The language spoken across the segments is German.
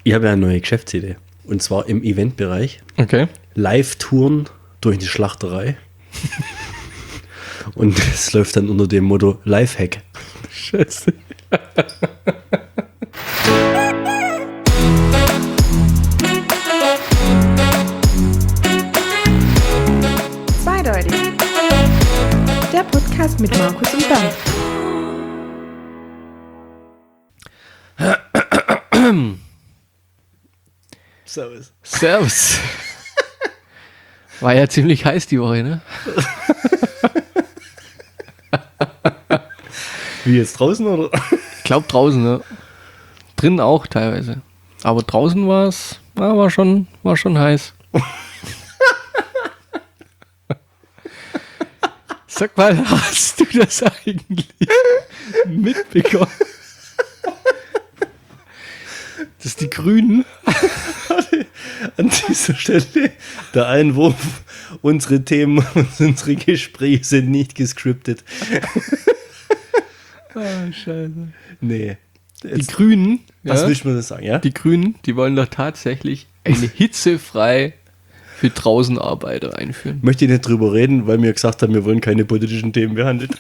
Ich habe ja eine neue Geschäftsidee. Und zwar im Eventbereich. Okay. Live-Touren durch die Schlachterei. Und es läuft dann unter dem Motto Lifehack. Scheiße. Zweideutig. Der Podcast mit Markus und Bernd. Servus. War ja ziemlich heiß die Woche, ne? Wie jetzt draußen, oder? Ich glaube draußen, ne? Drinnen auch teilweise. Aber draußen war schon heiß. Sag mal, hast du das eigentlich mitbekommen? Dass die Grünen An dieser Stelle der Einwurf, unsere Themen und unsere Gespräche sind nicht gescriptet. Scheiße. Nee. Die Grünen, Was willst du mir das sagen, ja? Die Grünen, die wollen doch tatsächlich eine hitzefrei für draußen Arbeiter einführen. Möchte ich nicht drüber reden, weil wir gesagt haben, wir wollen keine politischen Themen behandeln.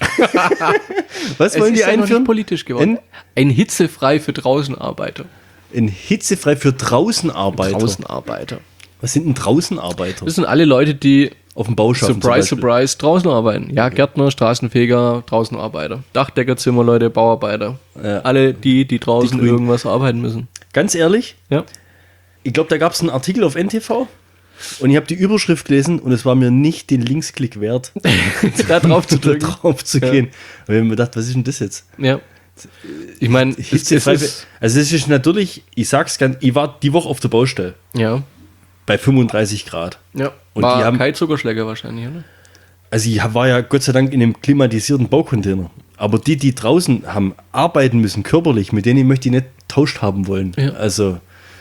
Was wollen die ja noch nicht einführen? politisch geworden. Ein hitzefrei für draußen Arbeiter. In hitzefrei für Draußenarbeiter. Draußenarbeiter. Was sind denn Draußenarbeiter? Das sind alle Leute, die Auf dem Bau schaffen. Surprise, draußen arbeiten. Ja, Gärtner, Straßenfeger, Draußenarbeiter. Dachdecker, Zimmerleute, Bauarbeiter. Alle die draußen Grünen. irgendwas arbeiten müssen. Ganz ehrlich, Ja. ich glaube, da gab es einen Artikel auf NTV und ich habe die Überschrift gelesen und es war mir nicht den Linksklick wert, Da drauf zu da drücken. drauf zu gehen. Und ich habe mir gedacht, was ist denn das jetzt? Ja. Ich meine, Hitzefrei. Also es ist natürlich, ich sag's ganz, ich war die Woche auf der Baustelle ja. bei 35 Grad. Ja. Und War die haben- kein Zuckerschläger wahrscheinlich, oder? Also ich war ja Gott sei Dank in einem klimatisierten Baucontainer. Aber die draußen haben arbeiten müssen, körperlich, mit denen möchte ich nicht tauscht haben wollen. Ja. Also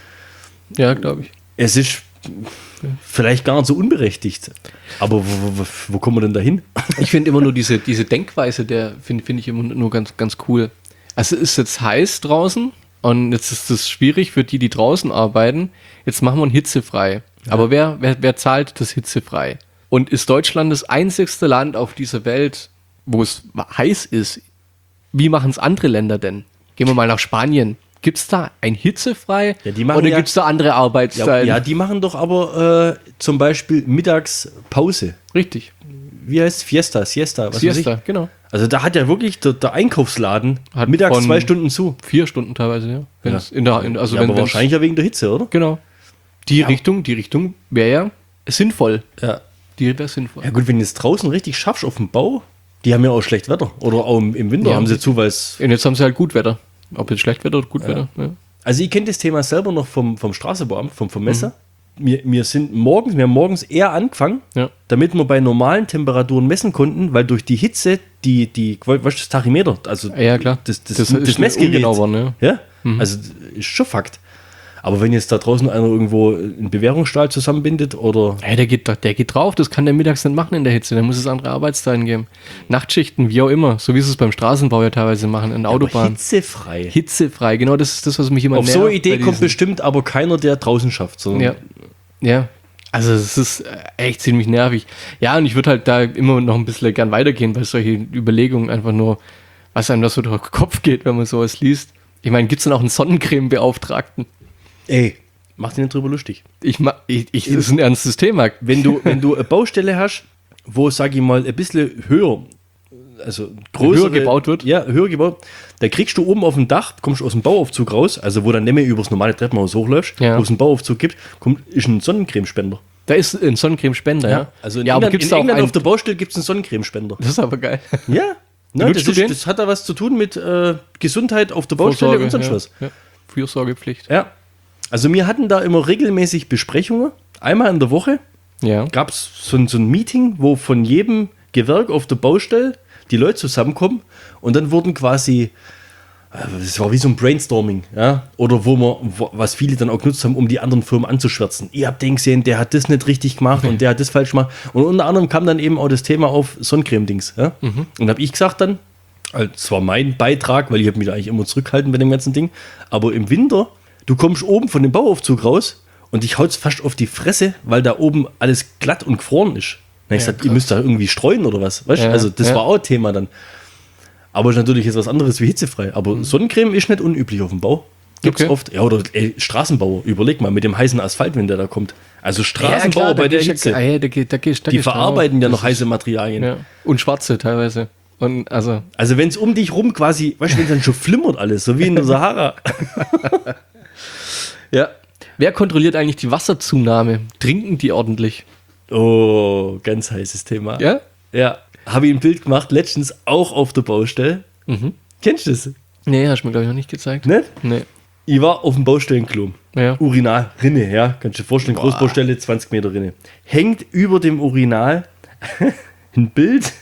Ja, glaube ich. es ist vielleicht gar nicht so unberechtigt. Aber wo kommen wir denn da hin? Ich finde immer nur diese Denkweise, der finde ich immer nur ganz, ganz cool. Also es ist jetzt heiß draußen und jetzt ist es schwierig für die draußen arbeiten. Jetzt machen wir ihn hitzefrei. Ja. Aber wer zahlt das hitzefrei? Und ist Deutschland das einzigste Land auf dieser Welt, wo es heiß ist? Wie machen es andere Länder denn? Gehen wir mal nach Spanien. Gibt es da ein hitzefrei Ja, die machen oder ja- gibt es da andere Arbeitszeiten? Ja, die machen doch aber zum Beispiel Mittagspause. Richtig. Wie heißt Siesta, was weiß Siesta, ich. genau. Also da hat ja wirklich der Einkaufsladen Hat mittags von 2 Stunden zu. 4 Stunden teilweise, ja. Wenn's Ja, aber wenn's- wahrscheinlich ja wegen der Hitze, oder? Genau. Die Richtung wäre ja sinnvoll. Ja. Die wäre sinnvoll. Ja gut, wenn du es draußen richtig schaffst auf dem Bau, die haben ja auch schlecht Wetter. Oder auch im Winter Ja. haben sie zu, weil es... Und jetzt haben sie halt Gutwetter. Ob jetzt Schlechtwetter oder Gutwetter. Ja. Also ich kenne das Thema selber noch vom Straßenbauamt, vom Messer. Wir haben morgens eher angefangen, Ja. damit wir bei normalen Temperaturen messen konnten, weil durch die Hitze das Tachymeter, also Ja, klar. das ist Messgerät, ungenau geworden, ja. ja? Also ist schon Fakt. Aber wenn jetzt da draußen einer irgendwo einen Bewährungsstahl zusammenbindet oder... Hey, der geht drauf, das kann der mittags nicht machen in der Hitze, da muss es andere Arbeitszeiten geben. Nachtschichten, wie auch immer, so wie sie es beim Straßenbau ja teilweise machen, in der Aber Autobahn. hitzefrei. Hitzefrei, genau das ist das, was mich immer Auf nervt. so eine Idee bei kommt diesen- bestimmt aber keiner, der draußen schafft. Sondern Ja. Also es ist echt ziemlich nervig. Ja, und ich würde halt da immer noch ein bisschen gern weitergehen, weil solche Überlegungen einfach nur, was einem das so durch den Kopf geht, wenn man sowas liest. Ich meine, gibt es dann auch einen Sonnencreme-Beauftragten? Ey, mach dich nicht drüber lustig. Das ist ein ernstes Thema. Wenn du eine Baustelle hast, wo, sag ich mal, ein bisschen höher, also größer Höher gebaut wird? Ja, höher gebaut. Da kriegst du oben auf dem Dach, kommst aus dem Bauaufzug raus, also wo dann nicht mehr übers normale Treppenhaus hochläufst, Ja. wo es einen Bauaufzug gibt, ist ein Sonnencremespender. Da ist ein Sonnencremespender, ja? Also in ja, aber England, gibt's in da auch England einen, auf der Baustelle gibt es einen Sonnencremespender. das ist aber geil. Ja. Ne, Benutzt du den? das hat da was zu tun mit Gesundheit auf der Baustelle und sonst ja, was. Ja. Fürsorgepflicht. Ja. Also wir hatten da immer regelmäßig Besprechungen. Einmal in der Woche Ja. gab es so ein Meeting, wo von jedem Gewerk auf der Baustelle die Leute zusammenkommen und dann wurden quasi, das war wie so ein Brainstorming, ja, oder was viele dann auch genutzt haben, um die anderen Firmen anzuschwärzen. Ihr habt den gesehen, der hat das nicht richtig gemacht und der hat das falsch gemacht. Und unter anderem kam dann eben auch das Thema auf Sonnencreme-Dings. Ja? Und habe ich gesagt dann, also das war mein Beitrag, weil ich habe mich da eigentlich immer zurückhalten bei dem ganzen Ding, aber im Winter, du kommst oben von dem Bauaufzug raus und dich haut's fast auf die Fresse, weil da oben alles glatt und gefroren ist. Dann hab ich gesagt, ihr müsst da irgendwie streuen oder was, weißt? Ja, Also das ja. war auch ein Thema dann. Aber ist natürlich jetzt was anderes wie hitzefrei. Aber Sonnencreme ist nicht unüblich auf dem Bau. Gibt's Okay. oft. Ja, oder Straßenbauer, überleg mal, mit dem heißen Asphalt, wenn der da kommt. Also Straßenbauer bei der Hitze, die verarbeiten ja noch heiße Materialien. Ja. Und schwarze teilweise. Und also, Also wenn es um dich rum quasi, weißt du, wenn dann schon flimmert alles, so wie in der Sahara. ja. Wer kontrolliert eigentlich die Wasserzunahme? Trinken die ordentlich? Oh, ganz heißes Thema. Ja? Ja. Habe ich ein Bild gemacht, letztens auch auf der Baustelle. Kennst du das? Nee, hast du mir, glaube ich, noch nicht gezeigt. Nicht? Nee. Ich war auf dem Baustellenklo. Ja. Urinal, Rinne, ja. Kannst du dir vorstellen, Großbaustelle, 20 Meter Rinne. Hängt über dem Urinal ein Bild.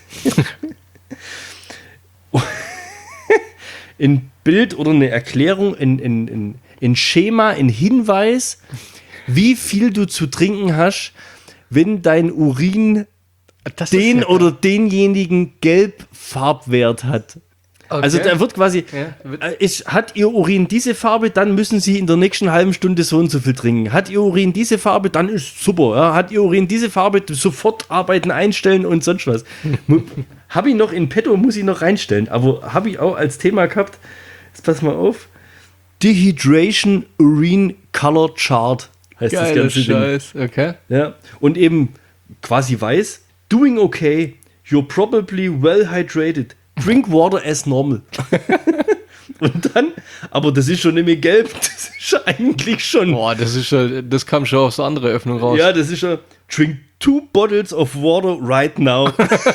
Ein Bild oder eine Erklärung, ein Schema, ein Hinweis, wie viel du zu trinken hast, wenn dein Urin Das den ist ja oder denjenigen Gelbfarbwert hat. Okay. Also da wird quasi, Ja, hat Ihr Urin diese Farbe, dann müssen Sie in der nächsten halben Stunde so und so viel trinken. Hat Ihr Urin diese Farbe, dann ist super. Ja. Hat Ihr Urin diese Farbe, sofort arbeiten, einstellen und sonst was. Habe ich noch in petto, muss ich noch reinstellen. Aber habe ich auch als Thema gehabt, jetzt pass mal auf, Dehydration Urine Color Chart heißt das Geiler ganze Ding. Scheiß, okay. Ja. Und eben quasi weiß, doing okay, you're probably well hydrated. Drink water as normal. Und dann, aber das ist schon nicht mehr gelb, das ist eigentlich schon. Boah, das kam schon aus der anderen Öffnung raus. Ja, das ist schon. Drink 2 bottles of water right now.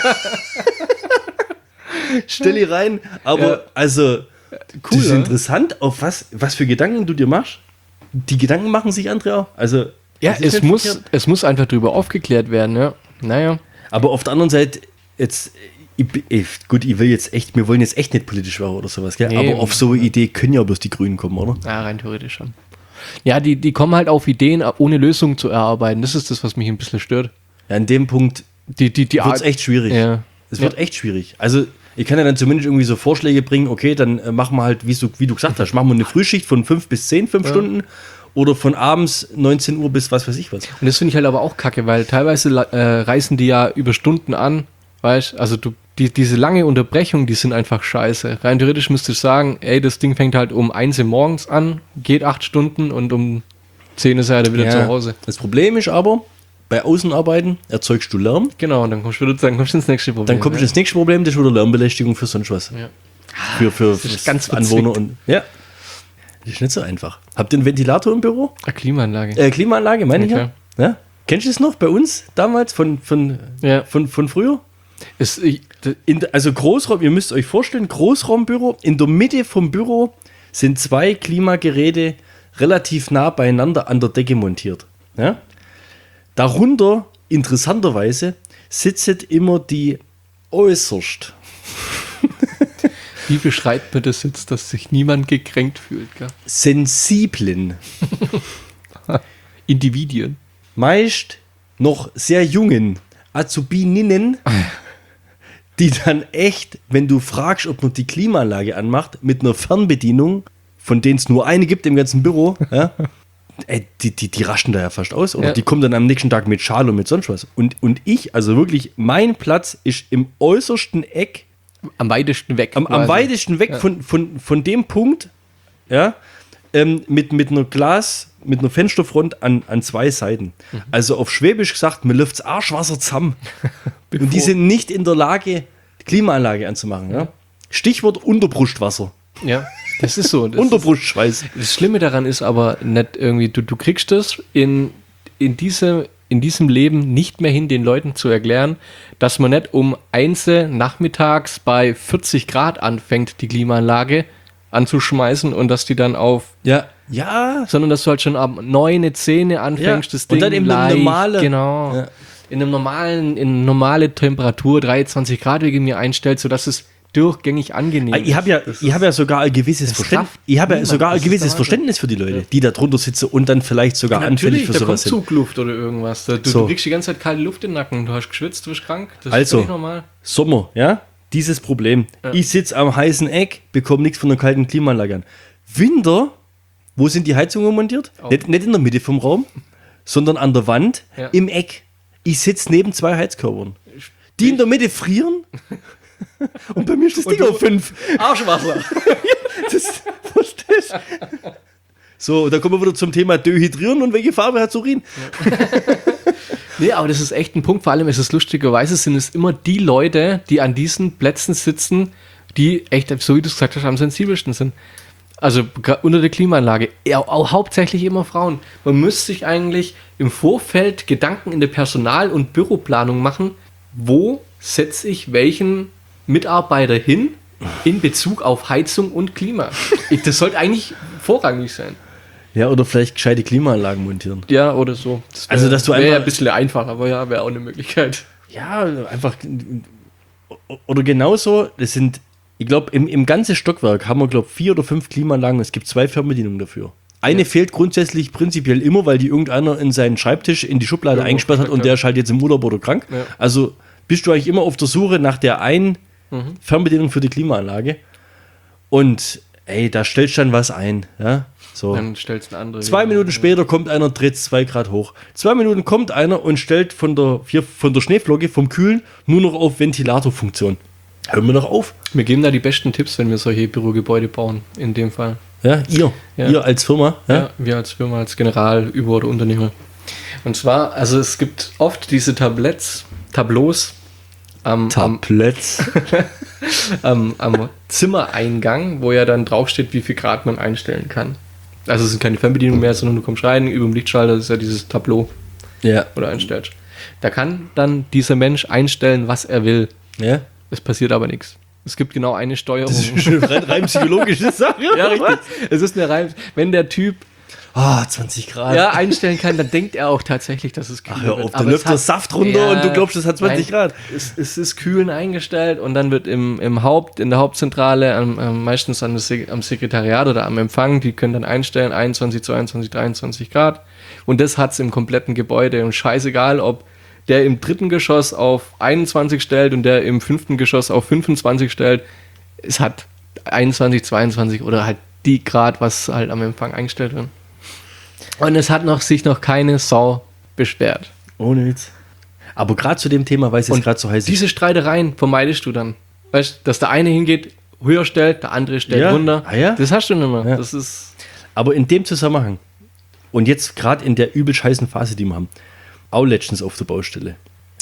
Stell die rein, aber Ja. also, Cool, das ist ne? interessant, auf was für Gedanken du dir machst. Die Gedanken machen sich andere auch. Also, Ja, das ist es nicht muss, verkehrt. es muss einfach drüber aufgeklärt werden, ja. Naja. Aber auf der anderen Seite, jetzt, wir wollen jetzt echt nicht politisch werden oder sowas, gell? Nee. Aber auf so eine Idee können ja bloß die Grünen kommen, oder? Ja, rein theoretisch schon. Ja, die kommen halt auf Ideen, ohne Lösungen zu erarbeiten. Das ist das, was mich ein bisschen stört. Ja, an dem Punkt Die wird es Art- echt schwierig. Ja. Es wird echt schwierig. Also, ich kann ja dann zumindest irgendwie so Vorschläge bringen, okay, dann machen wir halt, wie du gesagt hast, machen wir eine Frühschicht von 5 bis 10, 5 Stunden oder von abends 19 Uhr bis was weiß ich was. Und das finde ich halt aber auch kacke, weil teilweise reißen die ja über Stunden an, weißt also diese lange Unterbrechung, die sind einfach scheiße. Rein theoretisch müsstest du sagen, ey, das Ding fängt halt um 1 Uhr morgens an, geht 8 Stunden und um 10 ist er halt wieder zu Hause. Das Problem ist aber, bei Außenarbeiten erzeugst du Lärm, Genau, und dann kommst du ins nächste Problem. dann kommst du ins nächste Problem, das ist wieder Lärmbelästigung für sonst was. Ja. Für ist ganz Anwohner verzwickt. und ja. Das ist nicht so einfach. Habt ihr einen Ventilator im Büro? Eine Klimaanlage. Klimaanlage, meine ich Okay. ja. Ja? Kennst du das noch bei uns damals von Ja. früher? Also Großraum, ihr müsst euch vorstellen, Großraumbüro, in der Mitte vom Büro sind 2 Klimageräte relativ nah beieinander an der Decke montiert. Ja? Darunter, interessanterweise, sitzt immer die äußerst Wie beschreibt man das jetzt, dass sich niemand gekränkt fühlt? Gell? sensiblen, Individuen. meist noch sehr jungen Azubininnen, die dann echt, wenn du fragst, ob man die Klimaanlage anmacht, mit einer Fernbedienung, von denen es nur eine gibt im ganzen Büro, ja, die raschen da ja fast aus. Oder Ja. die kommen dann am nächsten Tag mit Schal und mit sonst was. Und ich, also wirklich, mein Platz ist im äußersten Eck, Am weitesten weg. am quasi. weitesten weg von dem Punkt, ja, mit einer Fensterfront an 2 Seiten. Also auf Schwäbisch gesagt, mir läuft's Arschwasser zusammen. Und die sind nicht in der Lage, die Klimaanlage anzumachen. Ja? Stichwort Unterbrustwasser. Ja, das ist so. Unterbrustschweiß. Das Schlimme daran ist aber nicht irgendwie, du kriegst es in diesem Leben nicht mehr hin, den Leuten zu erklären, dass man nicht um 1 nachmittags bei 40 Grad anfängt, die Klimaanlage anzuschmeißen und dass die dann auf, Ja. sondern dass du halt schon ab 9, 10 anfängst, Ja, das Ding und dann eben eine normale- genau, Ja. in eine normale Temperatur, 23 Grad wegen mir einstellt, sodass es durchgängig angenehm Ich habe ja sogar ein gewisses Verständnis. schafft Ich habe ja niemand. sogar ein Das ist gewisses der Verständnis für die Leute, die da drunter sitzen und dann vielleicht sogar anfällig für da kommt sowas sind. Zugluft oder irgendwas. Du So. kriegst die ganze Zeit kalte Luft in den Nacken, du hast geschwitzt, du bist krank. Das Also. ist völlig normal. Sommer, ja, dieses Problem. Ich sitze am heißen Eck, bekomme nichts von einer kalten Klimaanlage an. Winter, Wo sind die Heizungen montiert? Oh. Nicht in der Mitte vom Raum, sondern an der Wand, Ja. im Eck. Ich sitze neben 2 Heizkörpern. Die in der Mitte frieren und bei mir ist das Ding auf 5. Arschwasser. Das, verstehst du? So, da kommen wir wieder zum Thema Dehydrieren und welche Farbe hat Urin? Nee, aber das ist echt ein Punkt. Vor allem ist es lustigerweise, sind es immer die Leute, die an diesen Plätzen sitzen, die echt, so wie du es gesagt hast, am sensibelsten sind. Also unter der Klimaanlage. Ja, auch hauptsächlich immer Frauen. Man müsste sich eigentlich im Vorfeld Gedanken in der Personal- und Büroplanung machen, wo setze ich welchen Mitarbeiter hin in Bezug auf Heizung und Klima. Das sollte eigentlich vorrangig sein. Ja, oder vielleicht gescheite Klimaanlagen montieren. Ja, oder so. Also, dass du wäre einfach- ein bisschen einfach, aber ja, wäre auch eine Möglichkeit. Ja, einfach. Oder genauso, das sind, ich glaube, im ganzen Stockwerk haben wir, glaube ich, 4 oder 5 Klimaanlagen. Es gibt 2 Fernbedienungen dafür. Eine fehlt grundsätzlich prinzipiell immer, weil die irgendeiner in seinen Schreibtisch in die Schublade Irgendwo eingesperrt hat und versteckt der hat. ist halt jetzt im Urlaub oder krank. Ja. Also bist du eigentlich immer auf der Suche nach der einen Fernbedienung für die Klimaanlage. Und ey, da stellst du dann was ein. Ja? So. Dann stellst du eine andere. 2 Minuten später kommt einer, dreht 2 Grad hoch. 2 Minuten kommt einer und stellt von der Schneeflocke, vom Kühlen, nur noch auf Ventilatorfunktion. Hören wir doch auf. Wir geben da die besten Tipps, wenn wir solche Bürogebäude bauen, in dem Fall. Ja, Ja. ihr als Firma. Ja? Ja, wir als Firma, als General, Über- oder Unternehmer. Und zwar, also es gibt oft diese Tableaus am Zimmereingang, wo ja dann draufsteht, wie viel Grad man einstellen kann. Also es sind keine Fernbedienung mehr, sondern du kommst rein, über dem Lichtschalter ist ja dieses Tableau, Ja. wo du einstellst. Da kann dann dieser Mensch einstellen, was er will. Ja. Es passiert aber nichts. Es gibt genau eine Steuerung. Das ist eine rein psychologische Sache. Ja, richtig. Es ist eine Reim. Wenn der Typ 20 Grad. ja, einstellen kann, dann denkt er auch tatsächlich, dass es kühl Ach, hör wird. auf, da Aber läuft es hat- der Saft runter und du glaubst, es hat 20 Grad. Es ist kühlen eingestellt und dann wird in der Hauptzentrale, meistens am Sekretariat oder am Empfang, die können dann einstellen 21, 22, 23 Grad. Und das hat es im kompletten Gebäude. Und scheißegal, ob der im 3. Geschoss auf 21 stellt und der im 5. Geschoss auf 25 stellt. Es hat 21, 22 oder halt die Grad, was halt am Empfang eingestellt wird. Und es hat sich noch keine Sau beschwert. Ohne Witz. Aber gerade zu dem Thema, weil es jetzt gerade so heiß ist. Diese Streitereien vermeidest du dann. Weißt du, dass der eine hingeht, höher stellt, der andere stellt Ja. runter. Ah, ja? Das hast du nicht mehr. Ja. Das ist. Aber in dem Zusammenhang und jetzt gerade in der übel heißen Phase, die wir haben, auch letztens auf der Baustelle.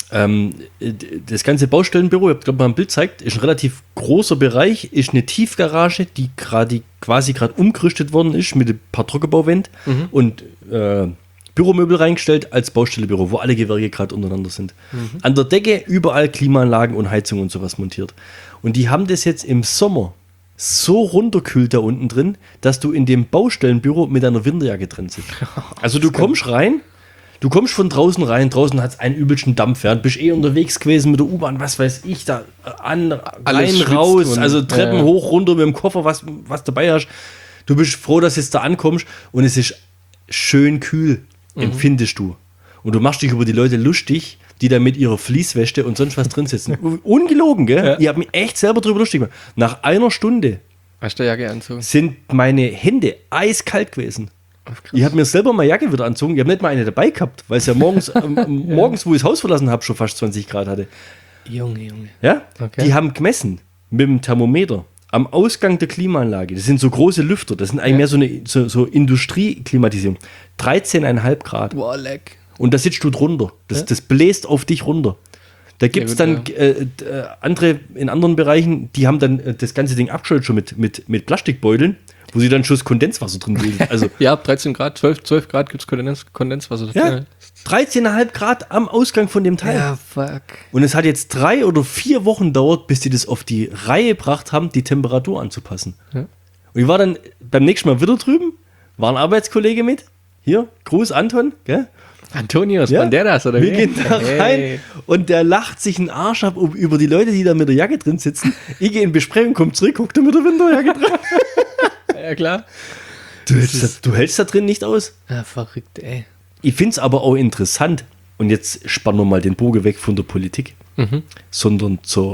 Das ganze Baustellenbüro, ich glaube mal ein Bild zeigt, ist ein relativ großer Bereich, ist eine Tiefgarage, die quasi gerade umgerüstet worden ist mit ein paar Trockenbauwänden und Büromöbel reingestellt als Baustellebüro, wo alle Gewerke gerade untereinander sind. An der Decke überall Klimaanlagen und Heizung und sowas montiert. Und die haben das jetzt im Sommer so runterkühlt da unten drin, dass du in dem Baustellenbüro mit einer Winterjacke drin sitzt. Also du kommst rein, du kommst von draußen rein, draußen hat es einen übelsten Dampf, ja, du bist unterwegs gewesen mit der U-Bahn, was weiß ich, da rein, schwitzt raus, und- also Treppen ja. hoch, runter mit dem Koffer, was dabei hast. Du bist froh, dass du jetzt da ankommst und es ist schön kühl, empfindest du. Und du machst dich über die Leute lustig, die da mit ihrer Fließwäsche und sonst was drin sitzen. Ungelogen, gell? Ja. Ich habe mich echt selber drüber lustig gemacht. Nach einer Stunde Hast du ja Jacke anzogen? sind meine Hände eiskalt gewesen. Ich habe mir selber mal Jacke wieder anzogen. Ich habe nicht mal eine dabei gehabt, weil es ja morgens, morgens, wo ich das Haus verlassen habe, schon fast 20 Grad hatte. Junge. Ja? Okay. Die haben gemessen mit dem Thermometer am Ausgang der Klimaanlage. Das sind so große Lüfter. Das sind eigentlich mehr so Industrieklimatisierung. 13,5 Grad. Boah, leck. Und da sitzt du drunter. Das bläst auf dich runter. Da gibt es gut, dann andere in anderen Bereichen, die haben dann das ganze Ding abgeschaltet schon mit Plastikbeuteln, wo sie dann schon das Kondenswasser drin bilden. Also Ja, 13 Grad, 12 Grad gibt es Kondenswasser. ja, 13,5 Grad am Ausgang von dem Teil. Ja, fuck. Und es hat jetzt 3 oder 4 Wochen gedauert, bis die das auf die Reihe gebracht haben, die Temperatur anzupassen. Ja. Und ich war dann beim nächsten Mal wieder drüben, war ein Arbeitskollege mit. Hier, Gruß Anton, gell? Antonius Ja. Banderas, oder Wir wie? gehen da Hey. rein und der lacht sich einen Arsch ab über die Leute, die da mit der Jacke drin sitzen. Ich gehe in Besprechung, komm zurück, guck da mit der Winterjacke drin. Ja, klar. Du hältst da drin nicht aus. Ja, verrückt, ey. Ich finde es aber auch interessant, und jetzt spannen wir mal den Bogen weg von der Politik, sondern zur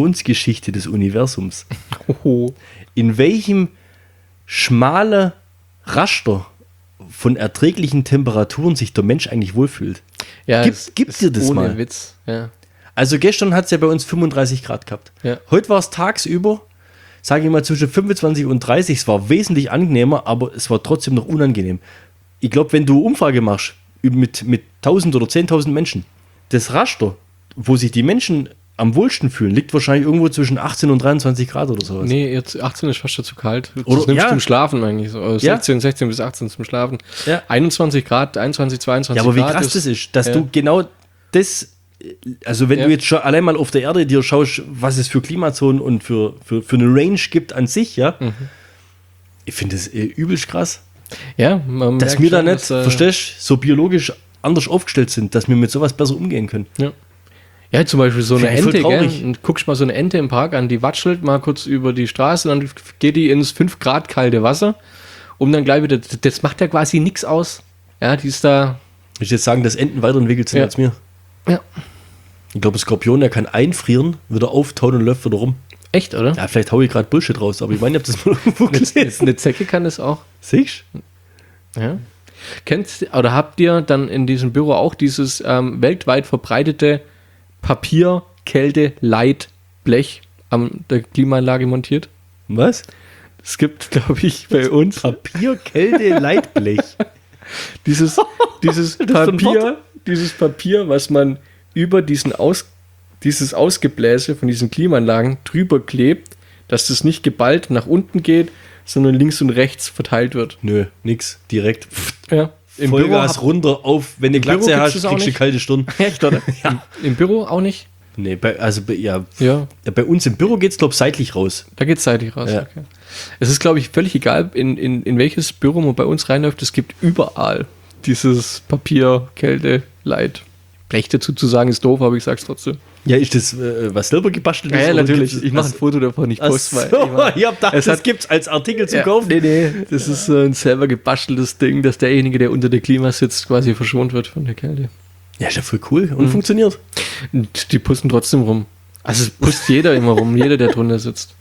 Evolutionsgeschichte des Universums. Hoho. In welchem schmalen Raster von erträglichen Temperaturen sich der Mensch eigentlich wohlfühlt. Ja, Gib dir das ohne mal. Witz. Ja. Also gestern hat es ja bei uns 35 Grad gehabt. Ja. Heute war es tagsüber, sage ich mal, zwischen 25 und 30. Es war wesentlich angenehmer, aber es war trotzdem noch unangenehm. Ich glaube, wenn du Umfrage machst mit 1000 oder 10.000 Menschen, das Raster, wo sich die Menschen am wohlsten fühlen, liegt wahrscheinlich irgendwo zwischen 18 und 23 Grad oder sowas. Nee, jetzt 18 ist fast schon zu kalt. Das Oder- nimmst ja. zum Schlafen eigentlich. So. Ja. 16 bis 18 zum Schlafen. Ja. 21 Grad, 21, 22 Ja, aber wie Grad krass das ist, dass ja. du genau das, also wenn Ja. du jetzt schon allein mal auf der Erde dir schaust, was es für Klimazonen und für eine Range gibt an sich, ja, ich finde das übelst krass, Ja, man dass merkt wir da schon, nicht, verstehst, so biologisch anders aufgestellt sind, dass wir mit sowas besser umgehen können. Ja, zum Beispiel so eine Finde ich voll Ente, gell? traurig. Und guckst mal so eine Ente im Park an, die watschelt mal kurz über die Straße, dann geht die ins 5 Grad kalte Wasser, um dann gleich wieder, das macht ja quasi nichts aus. Ja, die ist da, Ich jetzt sagen, dass Enten weiterentwickelt sind Ja. als wir. ja, Ich glaube, ein Skorpion, der kann einfrieren, wieder auftauen und läuft wieder rum. echt, oder? Ja, vielleicht haue ich gerade Bullshit raus, aber ich meine, ich habe das mal irgendwo gelesen. Eine Zecke kann das auch. Siehst du? Ja. Oder habt ihr dann in diesem Büro auch dieses weltweit verbreitete Papier-Kälte-Leit-Blech an der Klimaanlage montiert? Was? Es gibt, glaube ich, bei uns Papier, Kälte, Leitblech. dieses ein Papier, dieses Papier, was man über dieses Ausgebläse von diesen Klimaanlagen drüber klebt, dass das nicht geballt nach unten geht, sondern links und rechts verteilt wird. Nö, nix. Direkt. Ja. Im Vollgas Büro runter auf. Wenn du Büro Glatze gibt's hast, das auch kriegst du nicht? kalte Stirn. Echt, oder? Ja. Im Büro auch nicht? Nee, Ja, bei uns im Büro geht es, glaube ich, seitlich raus. da geht es seitlich raus. Ja. Okay. Es ist, glaube ich, völlig egal, in welches Büro man bei uns reinläuft. Es gibt überall dieses Papier, Kälte, Leid. Blech dazu zu sagen ist doof, aber ich sag's trotzdem. Ja, ist das was selber gebastelt? Ja, oder natürlich. gibt's- Ich mache ein Foto davon, ich Ach poste so, mal. ich hab gedacht, Es das hat- gibt's als Artikel zu Ja, kaufen. nee, das ist so ein selber gebasteltes Ding, dass derjenige, der unter der Klima sitzt, quasi verschont wird von der Kälte. Ja, ist ja voll cool und funktioniert. Und die pusten trotzdem rum. Also es pusst jeder immer rum, jeder, der drunter sitzt.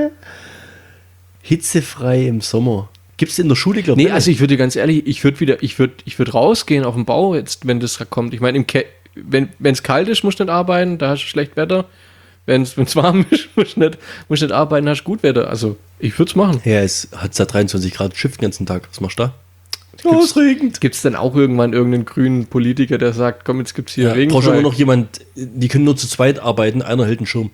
Hitzefrei im Sommer. Gibt's in der Schule, glaube Nee, also ich würde ganz ehrlich, ich würde rausgehen auf den Bau, jetzt, wenn das kommt. Ich meine, wenn es kalt ist, musst du nicht arbeiten, da hast du schlecht Wetter. Wenn es warm ist, musst du nicht arbeiten, hast du gut Wetter. Also, ich würde es machen. Ja, es hat seit 23 Grad Schiff den ganzen Tag. Was machst du da? Ausregend. Gibt es dann auch irgendwann irgendeinen grünen Politiker, der sagt, komm, jetzt gibt es hier Ja, Regen? brauchst du aber noch jemand, die können nur zu zweit arbeiten, einer hält einen Schirm.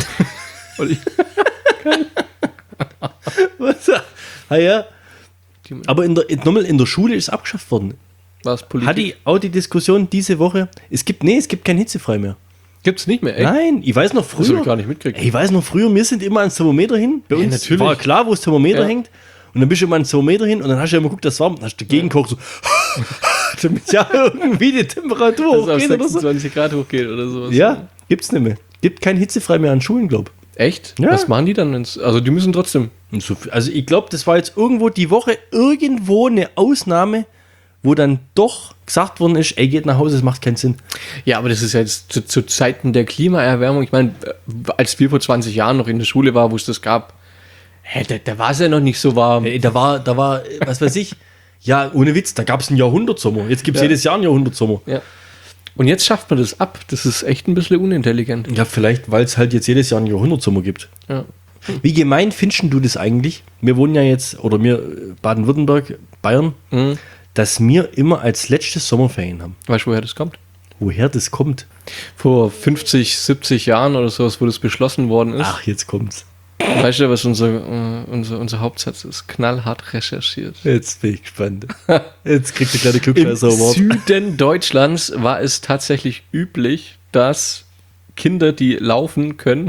Was? Ah ja. Aber nochmal in der Schule ist es abgeschafft worden. Was, Politik? Hat die auch die Diskussion diese Woche? Es gibt kein Hitzefrei mehr. Gibt es nicht mehr, ey? Nein, ich weiß noch Das habe früher. ich gar nicht mitgekriegt. Ich weiß noch früher, wir sind immer ans Thermometer hin. Bei Ja, uns natürlich. war klar, wo das Thermometer Ja. hängt. Und dann bist du immer ans Thermometer hin und dann hast du ja immer geguckt, dass es warm. Dann hast du dagegen gekocht, so, damit ja irgendwie die Temperatur Dass es auf hochgeht oder so. 26 Grad hochgeht oder sowas. Ja, gibt's nicht mehr. Gibt kein Hitzefrei mehr an Schulen, glaub. Echt? Ja. Was machen die dann? Also, die müssen trotzdem. Und so viel, also ich glaube, das war jetzt irgendwo die Woche irgendwo eine Ausnahme, wo dann doch gesagt worden ist, ey, geht nach Hause, es macht keinen Sinn. Ja, aber das ist ja jetzt zu Zeiten der Klimaerwärmung. Ich meine, als wir vor 20 Jahren noch in der Schule waren, wo es das gab, da war es ja noch nicht so warm. Ey, da war, was weiß ich, ja, ohne Witz, da gab es einen Jahrhundertsommer. Jetzt gibt es Ja. jedes Jahr einen Jahrhundertsommer. Ja. Und jetzt schafft man das ab. Das ist echt ein bisschen unintelligent. Ja, vielleicht, weil es halt jetzt jedes Jahr einen Jahrhundertsommer gibt. Ja. Wie gemein findest du das eigentlich? Wir wohnen ja jetzt, oder wir Baden-Württemberg, Bayern, dass wir immer als letztes Sommerferien haben. Weißt du, woher das kommt? Woher das kommt? Vor 50, 70 Jahren oder sowas, wo das beschlossen worden ist. Ach, jetzt kommt's. Weißt du, was unser Hauptsatz ist? Knallhart recherchiert. Jetzt bin ich gespannt. Jetzt kriegt der kleine Im Klugscheißer Award. Süden Deutschlands war es tatsächlich üblich, dass Kinder, die laufen können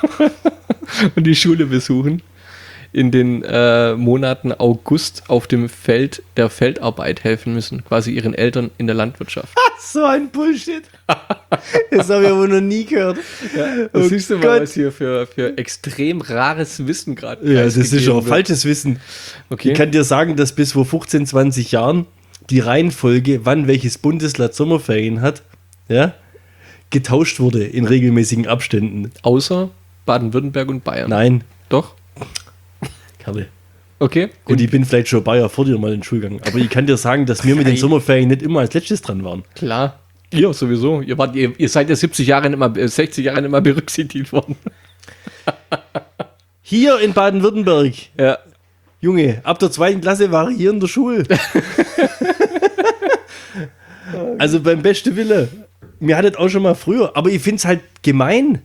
und die Schule besuchen, in den Monaten August auf dem Feld der Feldarbeit helfen müssen, quasi ihren Eltern in der Landwirtschaft. So ein Bullshit. Das habe ich aber noch nie gehört. Das Oh siehst du mal, Gott. was hier für extrem rares Wissen gerade Ja, das ist preisgegeben auch wird. falsches Wissen. Okay. Ich kann dir sagen, dass bis vor 15, 20 Jahren die Reihenfolge, wann welches Bundesland Sommerferien hat, ja, getauscht wurde in regelmäßigen Abständen. Außer Baden-Württemberg und Bayern. Nein, Doch? Kerle. Okay. Und ich bin vielleicht schon ein paar Jahre vor dir mal in den Schulgang. Aber ich kann dir sagen, dass wir mit den Sommerferien nicht immer als letztes dran waren. Klar. Ihr sowieso. Ihr seid ja 60 Jahre nicht mal berücksichtigt worden. Hier in Baden-Württemberg. Ja. Junge, ab der 2. Klasse war ich hier in der Schule. Also beim besten Wille. Mir hat das auch schon mal früher. Aber ich finde es halt gemein.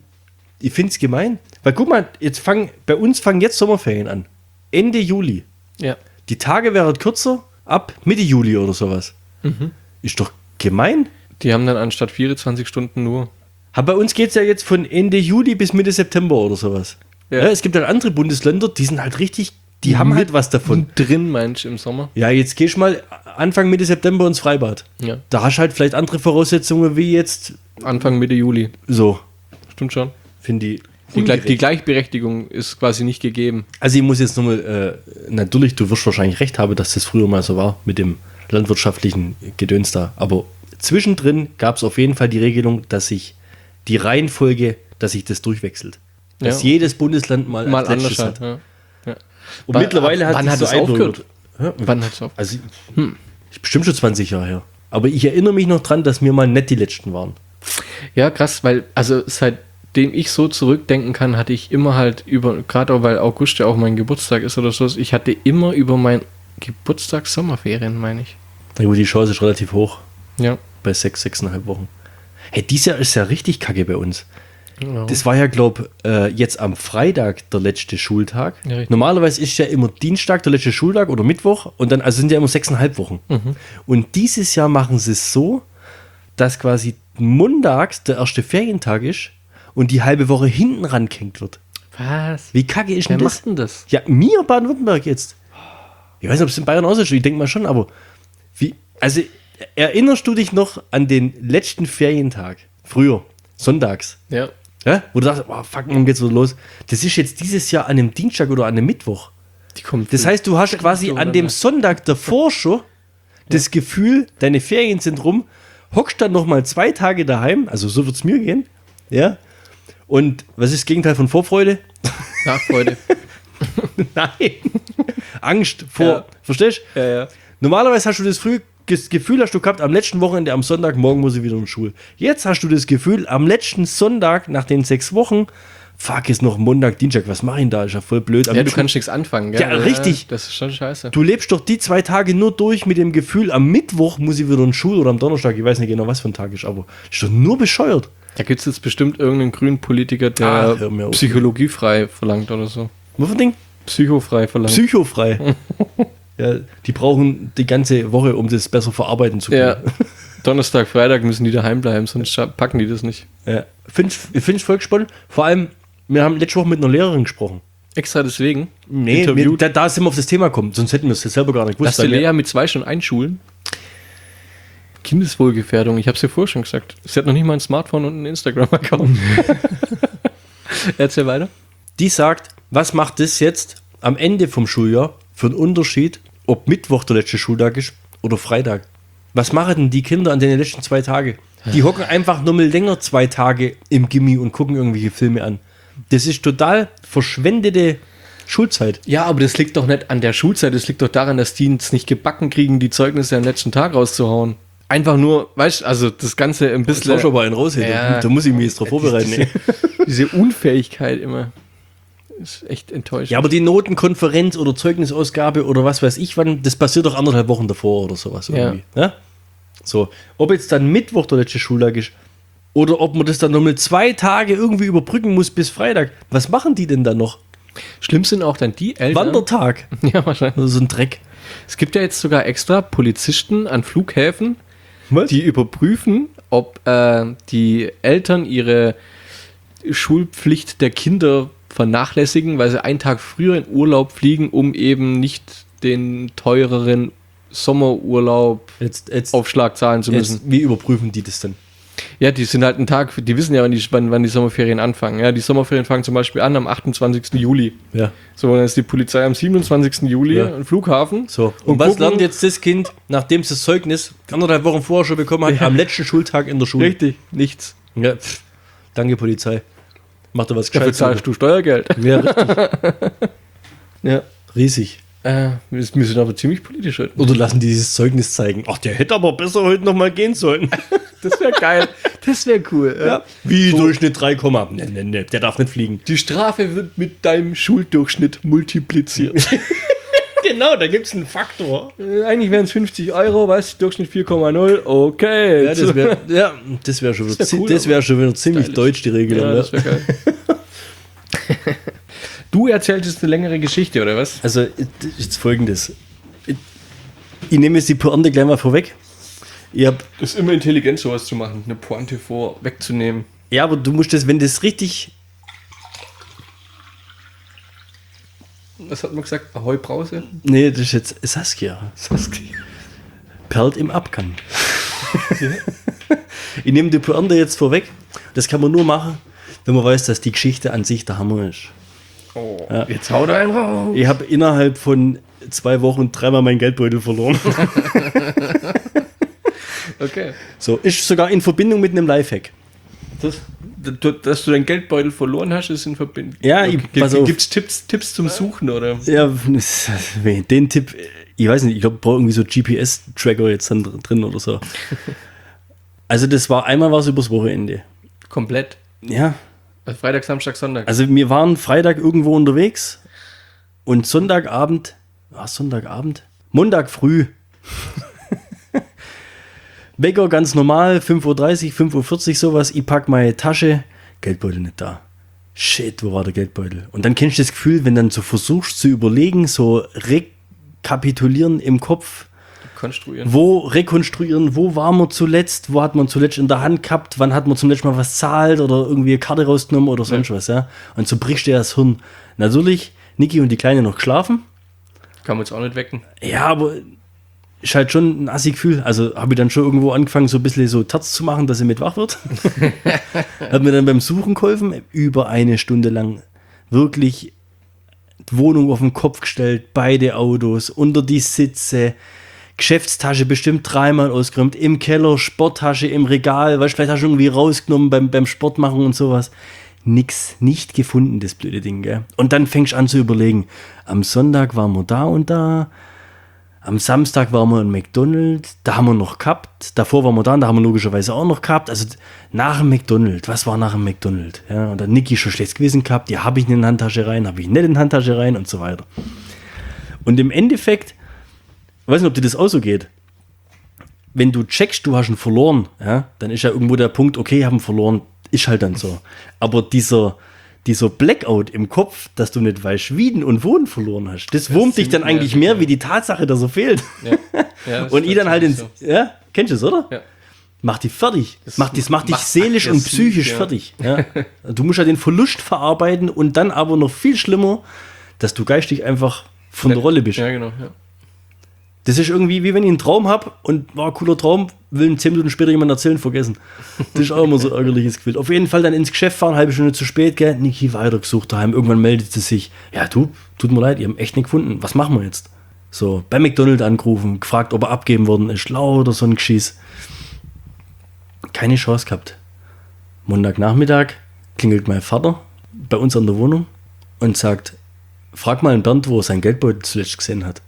Weil guck mal, bei uns fangen jetzt Sommerferien an. Ende Juli. Ja. Die Tage werden kürzer, ab Mitte Juli oder sowas. Ist doch gemein. Die haben dann anstatt 24 Stunden nur. Aber bei uns geht es ja jetzt von Ende Juli bis Mitte September oder sowas. Ja. Ja, es gibt halt andere Bundesländer, die sind halt richtig, die haben halt was davon. Drin, meinst du, im Sommer? Ja, jetzt gehst du mal Anfang Mitte September ins Freibad. Ja. Da hast du halt vielleicht andere Voraussetzungen wie jetzt Anfang, Mitte Juli. so, Stimmt schon. finde ich. Die Gleichberechtigung ist quasi nicht gegeben. Also ich muss jetzt nochmal, natürlich, du wirst wahrscheinlich recht haben, dass das früher mal so war mit dem landwirtschaftlichen Gedöns da. Aber zwischendrin gab es auf jeden Fall die Regelung, dass sich die Reihenfolge, dass sich das durchwechselt. Dass Ja. jedes Bundesland mal als Mal letztes anders hat. halt. Ja. Und mittlerweile hat wann sich hat so es aufgehört? Ja, Wann hat es aufgehört? also ist bestimmt schon 20 Jahre her. Aber ich erinnere mich noch dran, dass wir mal nicht die Letzten waren. Ja, krass, weil, also seitdem ich so zurückdenken kann, hatte ich immer halt gerade auch, weil August ja auch mein Geburtstag ist oder so, ich hatte immer über mein Geburtstag Sommerferien, meine ich. Na gut, die Chance ist relativ hoch. Ja. Bei 6,5 Wochen. Hey, dieses Jahr ist ja richtig kacke bei uns. Genau. Das war ja, glaube ich, jetzt am Freitag der letzte Schultag. Ja, richtig. Normalerweise ist ja immer Dienstag der letzte Schultag oder Mittwoch und dann, also sind ja immer 6,5 Wochen. Und dieses Jahr machen sie es so, dass quasi montags der erste Ferientag ist und die halbe Woche hinten rangehängt wird. Was? Wie kacke ist Wer denn das? macht denn das? Ja, mir Baden-Württemberg jetzt. Ich weiß nicht, ob es in Bayern auch so ist, ich denke mal schon, aber also erinnerst du dich noch an den letzten Ferientag? Früher, sonntags. Ja. Ja? Wo du dachtest, oh, fuck, morgen geht's wieder los. Das ist jetzt dieses Jahr an einem Dienstag oder an einem Mittwoch. Die kommen Das heißt, du hast quasi an dem Sonntag davor schon das Gefühl, deine Ferien sind rum, hockst dann nochmal 2 Tage daheim, also so wird's mir gehen, ja. Und was ist das Gegenteil von Vorfreude? Nachfreude. Nein. Angst vor, Ja. verstehst du? Ja. Normalerweise hast du das Gefühl hast du gehabt, am letzten Wochenende, am Sonntag, morgen muss ich wieder in die Schule. Jetzt hast du das Gefühl, am letzten Sonntag, nach den 6 Wochen, fuck, ist noch Montag, Dienstag, was mach ich denn da? Ist ja voll blöd. Ja, du kannst nichts anfangen, gell? Ja, richtig. Das ist schon scheiße. Du lebst doch die 2 Tage nur durch mit dem Gefühl, am Mittwoch muss ich wieder in die Schule oder am Donnerstag, ich weiß nicht genau, was für ein Tag ist, aber ist doch nur bescheuert. Da gibt es jetzt bestimmt irgendeinen grünen Politiker, der hör mir auf. psychologiefrei verlangt oder so. Was für ein Ding? Psychofrei verlangt. Psychofrei. Ja, die brauchen die ganze Woche, um das besser verarbeiten zu können. Ja. Donnerstag, Freitag müssen die daheim bleiben, sonst packen die das nicht. Ja. Ich finde es voll spannend. Vor allem, wir haben letzte Woche mit einer Lehrerin gesprochen. Extra deswegen? Nee, da sind wir auf das Thema gekommen, sonst hätten wir es selber gar nicht gewusst. Lass die weil Lea mit 2 schon einschulen? Kindeswohlgefährdung, ich habe es ja vorher schon gesagt. Sie hat noch nicht mal ein Smartphone und einen Instagram-Account. Erzähl weiter. die sagt, was macht das jetzt am Ende vom Schuljahr für einen Unterschied, ob Mittwoch der letzte Schultag ist oder Freitag? Was machen denn die Kinder an den letzten 2 Tagen? Die hocken einfach nur mal länger 2 Tage im Gimmi und gucken irgendwelche Filme an. Das ist total verschwendete Schulzeit. Ja, aber das liegt doch nicht an der Schulzeit, das liegt doch daran, dass die es nicht gebacken kriegen, die Zeugnisse am letzten Tag rauszuhauen. Einfach nur, weißt du, also das Ganze ein Das bisschen... war schon mal ein raus. Ja. Da muss ich mich jetzt drauf vorbereiten. ey. Diese Unfähigkeit immer ist echt enttäuschend. Ja, aber die Notenkonferenz oder Zeugnisausgabe oder was weiß ich wann, das passiert doch 1,5 Wochen davor oder sowas irgendwie. Ja? So, ob jetzt dann Mittwoch der letzte Schultag ist oder ob man das dann nochmal 2 Tage irgendwie überbrücken muss bis Freitag. Was machen die denn dann noch? Schlimm sind auch dann die Eltern... Wandertag. Ja, wahrscheinlich. Also so ein Dreck. Es gibt ja jetzt sogar extra Polizisten an Flughäfen, Was? die überprüfen, ob die Eltern ihre Schulpflicht der Kinder vernachlässigen, weil sie einen Tag früher in Urlaub fliegen, um eben nicht den teureren Sommerurlaub Jetzt, Aufschlag zahlen zu müssen. wie überprüfen die das denn? Ja, die sind halt einen Tag, die wissen ja, wann die Sommerferien anfangen. Ja, die Sommerferien fangen zum Beispiel an am 28. Juli. Ja. So, dann ist die Polizei am 27. Juli Ja. am Flughafen. So. Und was gucken- lernt jetzt das Kind, nachdem es das Zeugnis 1,5 Wochen vorher schon bekommen hat, am letzten Schultag in der Schule? Richtig, nichts. Ja, danke Polizei. Macht doch was Dafür Gescheites. zahlst du Steuergeld. Ja, richtig. Ja. Riesig. Wir sind aber ziemlich politisch heute. Oder lassen die dieses Zeugnis zeigen. Ach, der hätte aber besser heute noch mal gehen sollen. Das wäre geil. Das wäre cool. Ja. Wie Durchschnitt 3, ne, der darf nicht fliegen. Die Strafe wird mit deinem Schuldurchschnitt multipliziert. Genau, da gibt es einen Faktor. Eigentlich wären es 50 Euro, weißt du, Durchschnitt 4,0. Okay. Ja, das wär schon wieder, cool, das wär schon wieder ziemlich stylisch. deutsch, die Regelung. Ja, das wäre geil. Du erzählst jetzt eine längere Geschichte, oder was? Also, das ist folgendes. Ich nehme jetzt die Pointe gleich mal vorweg. Ist immer intelligent, sowas zu machen, eine Pointe wegzunehmen. Ja, aber du musst das, wenn das richtig... Was hat man gesagt? Ahoi Brause? Nee, das ist jetzt Saskia. Perlt im Abgang. Ich nehme die Pointe jetzt vorweg. Das kann man nur machen, wenn man weiß, dass die Geschichte an sich der Hammer ist. Oh, Ja. jetzt haut er einen raus. Ich habe innerhalb von 2 Wochen 3-mal meinen Geldbeutel verloren. Okay. So, ist sogar in Verbindung mit einem Lifehack. Dass du deinen Geldbeutel verloren hast, ist in Verbindung. Ja, pass auf. Gibt es Tipps zum Suchen, oder? Ja, den Tipp, ich weiß nicht, ich glaube, ich brauche irgendwie so GPS-Tracker jetzt dann drin oder so. Also das war einmal was übers Wochenende. Komplett. Ja, Also Freitag, Samstag, Sonntag. also wir waren Freitag irgendwo unterwegs und Sonntagabend, Montag früh. Wecker ganz normal, 5:30 Uhr, 5:40 Uhr sowas, ich pack meine Tasche, Geldbeutel nicht da. Shit, wo war der Geldbeutel? Und dann kennst du das Gefühl, wenn dann so versuchst zu überlegen, so rekapitulieren im Kopf, rekonstruieren, wo waren wir zuletzt, wo hat man zuletzt in der Hand gehabt, wann hat man zum letzten Mal was zahlt oder irgendwie eine Karte rausgenommen oder sonst was, ja. Und so brichst dir das Hirn. Natürlich, Niki und die Kleine noch geschlafen. Kann man jetzt auch nicht wecken. Ja, aber ist halt schon ein assi Gefühl. Also habe ich dann schon irgendwo angefangen, so ein bisschen so Terz zu machen, dass sie mit wach wird. Hat mir dann beim Suchen geholfen, über 1 Stunde lang wirklich die Wohnung auf den Kopf gestellt, beide Autos, unter die Sitze, Geschäftstasche bestimmt 3-mal ausgeräumt, im Keller, Sporttasche im Regal, weißt du, vielleicht hast du irgendwie rausgenommen beim Sport machen und sowas. Nix, nicht gefunden, das blöde Ding, gell? Und dann fängst du an zu überlegen, am Sonntag waren wir da und da, am Samstag waren wir in McDonald's, da haben wir noch gehabt, davor waren wir da und da haben wir logischerweise auch noch gehabt, also nach dem McDonald's, was war nach dem McDonald's? Ja, und dann Niki schon schlechtes Gewissen gehabt, die habe ich in die Handtasche rein, habe ich nicht in die Handtasche rein und so weiter. Und im Endeffekt, ich weiß nicht, ob dir das auch so geht, wenn du checkst, du hast ihn verloren, ja, dann ist ja irgendwo der Punkt, okay, ich habe ihn verloren, ist halt dann so. Aber dieser Blackout im Kopf, dass du nicht weißt, wie denn und wo du verloren hast, das wurmt dich dann eigentlich mehr wie die Tatsache, dass er fehlt. Ja. Ja, Und ich dann halt so. ja, kennst du das, oder? Ja. Mach dich fertig. Das macht dich seelisch und aggressiv, psychisch ja. fertig. Ja. Du musst ja den Verlust verarbeiten und dann aber noch viel schlimmer, dass du geistig einfach von der Rolle bist. Ja, genau. Ja. Das ist irgendwie, wie wenn ich einen Traum habe und war ein cooler Traum, will 10 Minuten später jemand erzählen, vergessen. Das ist auch immer so ein ärgerliches Gefühl. Auf jeden Fall dann ins Geschäft fahren, 1/2 Stunde zu spät, gell? Niki weitergesucht daheim. Irgendwann meldet sie sich. Ja, du, tut mir leid, ihr habt echt nicht gefunden. Was machen wir jetzt? So, bei McDonald's angerufen, gefragt, ob er abgeben worden ist. Lauter so ein Geschiss. Keine Chance gehabt. Montagnachmittag klingelt mein Vater bei uns an der Wohnung und sagt, frag mal einen Bernd, wo er sein Geldbeutel zuletzt gesehen hat.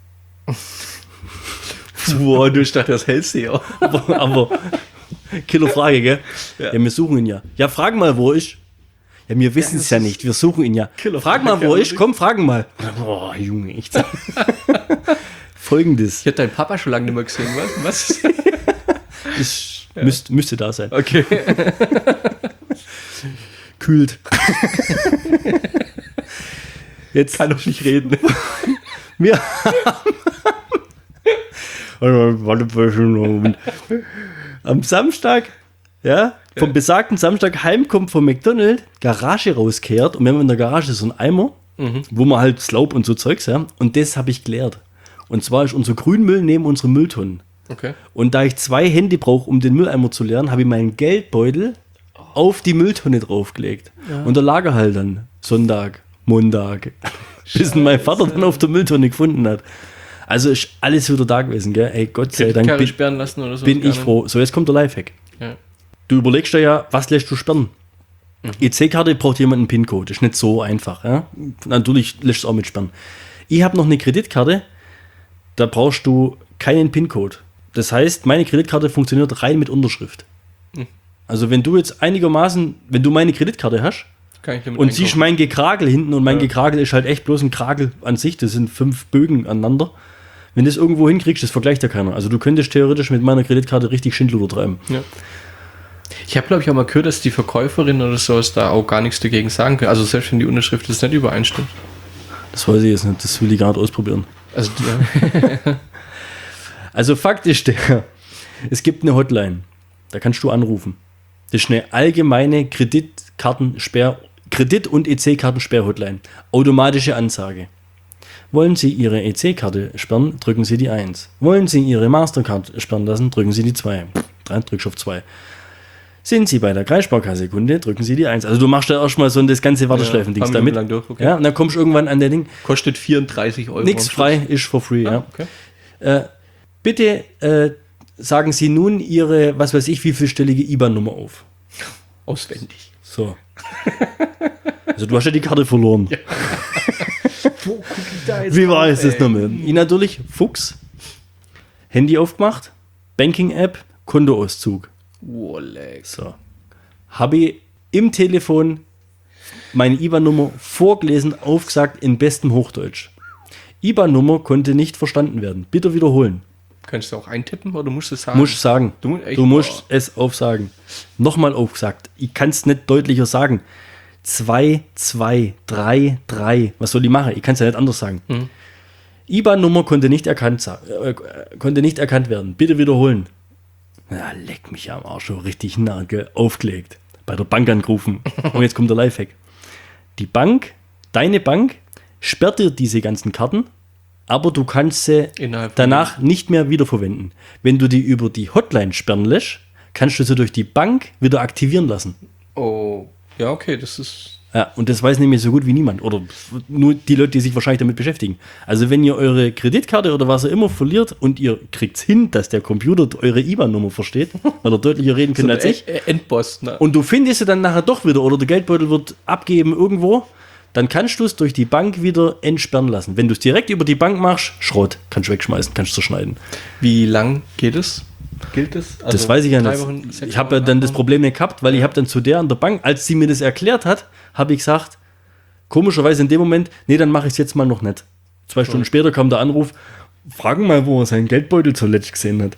Boah, du statt das Hellseher. Aber Killerfrage, gell? Ja, wir suchen ihn ja. Ja, frag mal, wo er ist. Ja, wir wissen es ja nicht. Wir suchen ihn ja. Frag mal, wo er ist. Komm, fragen mal. Boah, Junge, echt. Folgendes. Ich hätte deinen Papa schon lange nicht mehr gesehen, was? Müsste da sein. Okay. Kühlt. Jetzt Kann doch nicht reden. wir am Samstag, ja, vom besagten Samstag heimkommt vom McDonald's, Garage rauskehrt und wir haben in der Garage so einen Eimer, wo man halt das Laub und so Zeugs, ja, und das habe ich geleert. Und zwar ist unser Grünmüll neben unseren Mülltonnen. Okay. Und da ich 2 Hände brauche, um den Mülleimer zu leeren, habe ich meinen Geldbeutel auf die Mülltonne draufgelegt. Ja. Und da lag er halt dann Sonntag, Montag, bis mein Vater dann auf der Mülltonne gefunden hat. Also ist alles wieder da gewesen, gell? Ey, Gott sei Dank sperren lassen oder so. bin ich froh. So, jetzt kommt der Lifehack. Ja. Du überlegst dir ja, was lässt du sperren? EC-Karte braucht jemand einen PIN-Code. Ist nicht so einfach. Ja? Natürlich lässt du es auch mit sperren. Ich habe noch eine Kreditkarte, da brauchst du keinen PIN-Code. Das heißt, meine Kreditkarte funktioniert rein mit Unterschrift. Also wenn du jetzt wenn du meine Kreditkarte hast Kann ich damit und einkaufen. siehst mein Gekragel hinten und mein Gekragel ist halt echt bloß ein Kragel an sich, das sind 5 Bögen aneinander. Wenn du das irgendwo hinkriegst, das vergleicht ja keiner. Also du könntest theoretisch mit meiner Kreditkarte richtig Schindluder treiben. Ja. Ich habe, glaube ich, auch mal gehört, dass die Verkäuferin oder sowas da auch gar nichts dagegen sagen können. Also selbst wenn die Unterschrift das nicht übereinstimmt. Das weiß ich jetzt nicht, das will ich gar nicht ausprobieren. Also Also Fakt ist es gibt eine Hotline, da kannst du anrufen. Das ist eine allgemeine Kredit- und EC-Kartensperr-Hotline. Automatische Ansage. Wollen Sie Ihre EC-Karte sperren, drücken Sie die 1. Wollen Sie Ihre Mastercard sperren lassen, drücken Sie die 2. Dann drückst du auf 2. Sind Sie bei der Kreissparkasse Kunde, drücken Sie die 1. Also du machst da erstmal so das ganze Warteschleifendings paar damit. Minuten lang durch, okay. Ja, und dann kommst du irgendwann an der Ding. kostet 34 Euro. Nichts am Schluss. frei, ist for free. Ja. Okay. Bitte sagen Sie nun Ihre, was weiß ich, wie vielstellige IBAN-Nummer auf. Auswendig. So. Also du hast ja die Karte verloren. Ja. Wo guck ich da jetzt Wie war drauf, es das ey? nochmal? Ich natürlich, Fuchs, Handy aufgemacht, Banking-App, Kontoauszug. Wolleck. So. Habe ich im Telefon meine IBAN-Nummer vorgelesen, aufgesagt in bestem Hochdeutsch. IBAN-Nummer konnte nicht verstanden werden. Bitte wiederholen. Kannst du auch eintippen oder musst du es sagen? Musst sagen. Du musst es aufsagen. Nochmal aufgesagt. Ich kann es nicht deutlicher sagen. 2, 2, 3, 3. Was soll ich machen? Ich kann es ja nicht anders sagen. IBAN-Nummer konnte nicht erkannt werden. Bitte wiederholen. Na, leck mich am Arsch, so richtig Nagel aufgelegt. Bei der Bank angerufen. Und jetzt kommt der Lifehack. Die Bank, deine Bank, sperrt dir diese ganzen Karten, aber du kannst sie Innerhalb danach nicht mehr wiederverwenden. Wenn du die über die Hotline sperren lässt, kannst du sie durch die Bank wieder aktivieren lassen. Oh, ja, okay, das ist. Ja, und das weiß nämlich so gut wie niemand. Oder nur die Leute, die sich wahrscheinlich damit beschäftigen. Also wenn ihr eure Kreditkarte oder was auch immer verliert und ihr kriegt hin, dass der Computer eure IBAN-Nummer versteht, weil er deutlicher reden kann als ich, Endboss, ne? und du findest sie dann nachher doch wieder oder der Geldbeutel wird abgeben irgendwo, dann kannst du es durch die Bank wieder entsperren lassen. Wenn du es direkt über die Bank machst, Schrott, kannst du wegschmeißen, kannst du zerschneiden. Wie lang geht es? Gilt es? Also Das weiß ich ja 3 nicht. Wochen, 6 Ich habe ja Wochen, dann 8 das Wochen? Problem nicht gehabt, weil ich habe dann zu der an der Bank, als sie mir das erklärt hat, habe ich gesagt, komischerweise in dem Moment, nee, dann mache ich es jetzt mal noch nicht. 2 Stunden später kam der Anruf, fragen mal, wo er seinen Geldbeutel zuletzt gesehen hat.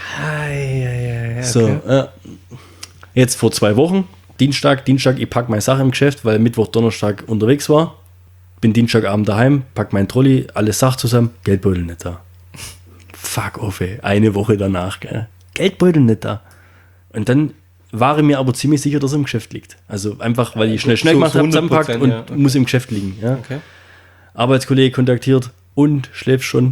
Okay. So, jetzt vor 2 Wochen, Dienstag, ich packe meine Sache im Geschäft, weil Mittwoch, Donnerstag unterwegs war. Bin Dienstagabend daheim, pack mein Trolley, alles Sachen zusammen, Geldbeutel nicht da. Fuck off, ey. Eine Woche danach, gell. Geldbeutel nicht da. Und dann war ich mir aber ziemlich sicher, dass er im Geschäft liegt. Also einfach, weil ich schnell so gemacht habe, 100%, zusammenpackt und ja, okay. muss im Geschäft liegen. Ja. Okay. Arbeitskollege kontaktiert und schläft schon.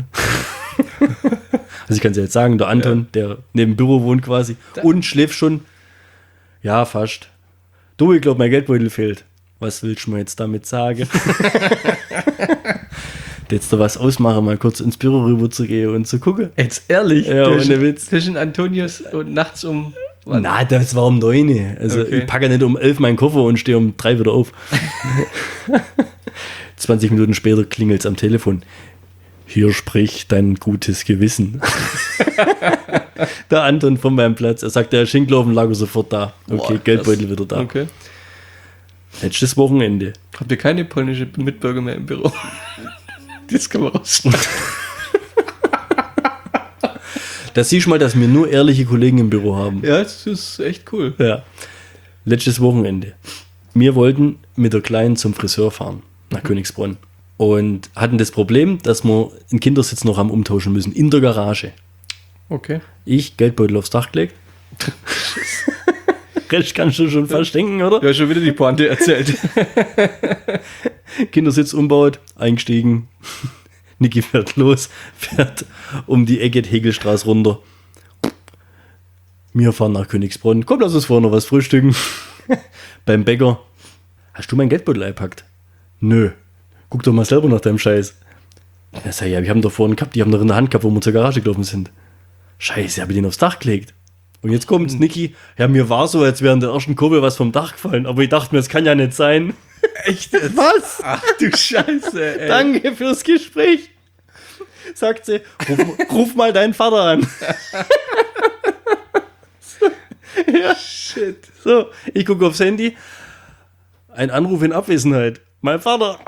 Also ich kann es ja jetzt sagen, der Anton, der neben dem Büro wohnt quasi, und schläft schon. Ja, fast. Du, ich glaube, mein Geldbeutel fehlt. Was willst du mir jetzt damit sagen? Jetzt da was ausmachen, mal kurz ins Büro rüber zu gehen und zu gucken. Jetzt ehrlich? Ja, ohne Witz. Zwischen Antonius und nachts um. wann? Na, das war um 9. Also Okay. ich packe nicht um 11 meinen Koffer und stehe um 3 wieder auf. 20 Minuten später klingelt es am Telefon. Hier spricht dein gutes Gewissen. Der Anton von meinem Platz. Er sagt, der Schinkel auf dem Lager sofort da. Okay, Boah, Geldbeutel wieder da. Okay. Letztes Wochenende. Habt ihr keine polnische Mitbürger mehr im Büro? Das kann man rausschneiden. Da siehst du mal, dass wir nur ehrliche Kollegen im Büro haben. Ja, das ist echt cool. Ja. Letztes Wochenende. Wir wollten mit der Kleinen zum Friseur fahren, nach Königsbronn. Und hatten das Problem, dass wir den Kindersitz noch haben umtauschen müssen, in der Garage. Okay. Ich, Geldbeutel aufs Dach gelegt. Rest kannst du schon fast denken, oder? Du hast schon wieder die Pointe erzählt. Kindersitz umbaut, eingestiegen. Niki fährt los, fährt um die Ecke die Hegelstraße runter. Wir fahren nach Königsbronn. Komm, lass uns vorher noch was frühstücken. Beim Bäcker. Hast du mein Geldbeutel eingepackt? Nö. Guck doch mal selber nach deinem Scheiß. Ja, sag ich, ja, wir haben doch vorhin gehabt, die haben doch in der Hand gehabt, wo wir zur Garage gelaufen sind. Scheiße, hab ich den aufs Dach gelegt. Und jetzt kommt's, Niki. Ja, mir war so, als wäre in der ersten Kurve was vom Dach gefallen. Aber ich dachte mir, das kann ja nicht sein. Echt jetzt? Was? Ach du Scheiße, ey. Danke fürs Gespräch. Sagt sie, ruf mal deinen Vater an. Ja. Shit. So, ich gucke aufs Handy. Ein Anruf in Abwesenheit. Mein Vater.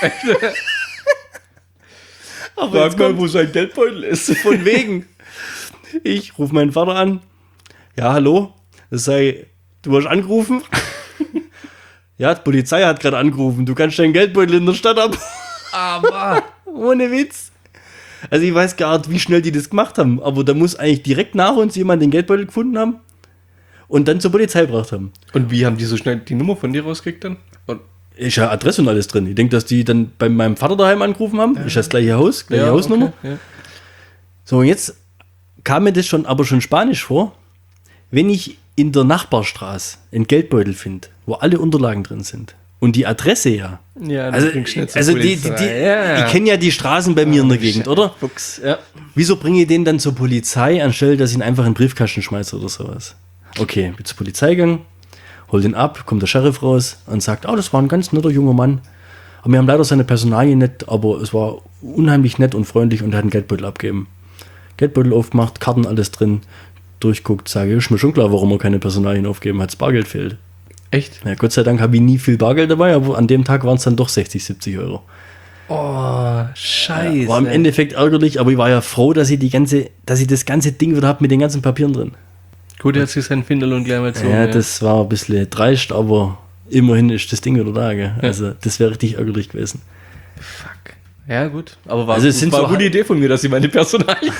Aber Frag jetzt mal, kommt wo sein Geldbeutel ist. von wegen. Ich rufe meinen Vater an. Ja, hallo. Das sei, du hast angerufen? Ja, die Polizei hat gerade angerufen. Du kannst deinen Geldbeutel in der Stadt ab. Aber. Ohne Witz. Also ich weiß gar nicht, wie schnell die das gemacht haben. Aber da muss eigentlich direkt nach uns jemand den Geldbeutel gefunden haben und dann zur Polizei gebracht haben. Und wie haben die so schnell die Nummer von dir rausgekriegt dann? Und Ist ja Adresse und alles drin. Ich denke, dass die dann bei meinem Vater daheim angerufen haben. Ist das gleiche Haus, gleiche Hausnummer. Okay, ja. So, und jetzt kam mir das aber schon spanisch vor, wenn ich in der Nachbarstraße einen Geldbeutel finde, wo alle Unterlagen drin sind und die Adresse ja. Ja, Also, bringt schnell zur also Polizei. ich kenne ja die Straßen bei mir in der Gegend, oder? Fuchs, ja. Wieso bringe ich den dann zur Polizei, anstelle, dass ich ihn einfach in den Briefkasten schmeiße oder sowas? Okay, bin zur Polizei gegangen, hol den ab, kommt der Sheriff raus und sagt, oh, das war ein ganz netter junger Mann. Aber wir haben leider seine Personalien nicht, aber es war unheimlich nett und freundlich und er hat einen Geldbeutel abgegeben. Geldbeutel aufgemacht, Karten, alles drin, durchguckt, sage, ist mir schon klar, warum er keine Personalien aufgeben hat, das Bargeld fehlt. Echt? Ja, Gott sei Dank habe ich nie viel Bargeld dabei, aber an dem Tag waren es dann doch 60, 70 Euro. Oh, scheiße. War im Endeffekt ärgerlich, aber ich war ja froh, dass ich das ganze Ding wieder habe mit den ganzen Papieren drin. Gut, er hat sich sein Finderlohn gleich mal gezogen. Ja, das war ein bisschen dreist, aber immerhin ist das Ding wieder da. Gell? Also das wäre richtig ärgerlich gewesen. Fuck. Ja, gut. Aber war, Also es sind war so eine gute Idee von mir, dass ich meine Personalien...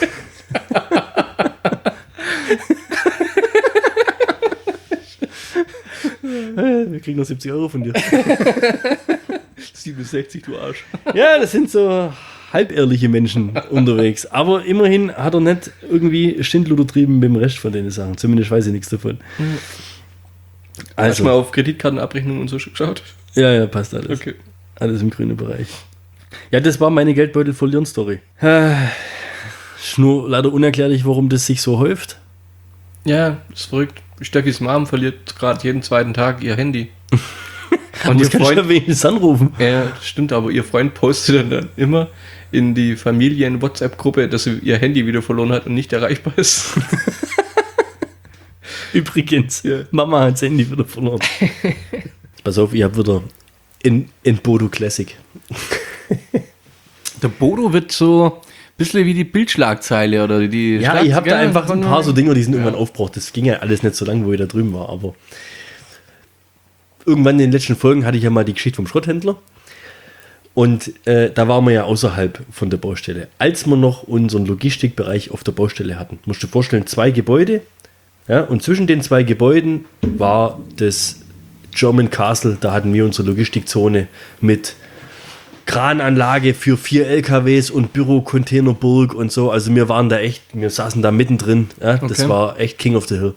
Wir kriegen noch 70 Euro von dir. 67, du Arsch. Ja, das sind so halbehrliche Menschen unterwegs. Aber immerhin hat er nicht irgendwie Schindluder trieben mit dem Rest von den Sachen. Zumindest weiß ich nichts davon. Hast du mal auf Kreditkartenabrechnung und so geschaut? Ja, passt alles. Okay. Alles im grünen Bereich. Ja, das war meine Geldbeutel-Verlieren-Story. Ist nur leider unerklärlich, warum das sich so häuft. Ja, ist verrückt. Steffis Mom verliert gerade jeden zweiten Tag ihr Handy. Und Und ihr ich kann Freund, schon wenigstens anrufen. ja, das stimmt, aber ihr Freund postet dann immer in die Familien-WhatsApp-Gruppe, dass sie ihr Handy wieder verloren hat und nicht erreichbar ist. Übrigens, Ja. Mama hat das Handy wieder verloren. Pass auf, ich habe wieder in Bodo Classic. Der Bodo wird so ein bisschen wie die Bildschlagzeile oder die... Ja, ich habe da einfach ein paar so Dinge, die sind Ja. irgendwann aufgebraucht. Das ging ja alles nicht so lange, wo ich da drüben war, aber irgendwann in den letzten Folgen hatte ich ja mal die Geschichte vom Schrotthändler und da waren wir ja außerhalb von der Baustelle. Als wir noch unseren Logistikbereich auf der Baustelle hatten, musst du dir vorstellen, 2 Gebäude, ja, und zwischen den 2 Gebäuden war das German Castle, da hatten wir unsere Logistikzone mit Krananlage für 4 LKWs und Büro-Containerburg und so. Also wir waren da echt, wir saßen da mittendrin. Ja, das Okay. war echt King of the Hill.